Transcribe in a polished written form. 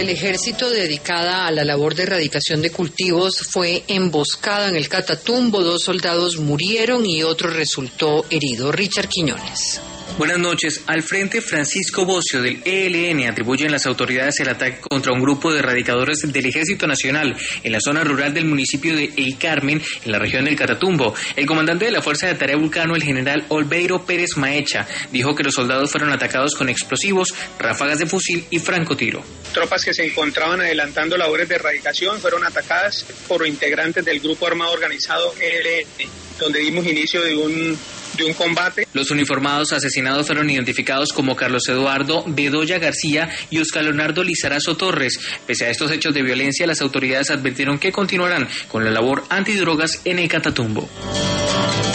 del ejército dedicada a la labor de erradicación de cultivos fue emboscada en el Catatumbo. 2 soldados murieron y otro resultó herido. Richard Quiñones. Buenas noches. Al frente, Francisco Bocio del ELN atribuyen las autoridades el ataque contra un grupo de erradicadores del Ejército Nacional en la zona rural del municipio de El Carmen, en la región del Catatumbo. El comandante de la Fuerza de Tarea Vulcano, el general Olveiro Pérez Maecha, dijo que los soldados fueron atacados con explosivos, ráfagas de fusil y francotiro. Tropas que se encontraban adelantando labores de erradicación fueron atacadas por integrantes del grupo armado organizado ELN, donde dimos inicio de un combate. Los uniformados asesinados fueron identificados como Carlos Eduardo Bedoya García y Oscar Leonardo Lizarazo Torres. Pese a estos hechos de violencia, las autoridades advirtieron que continuarán con la labor antidrogas en el Catatumbo.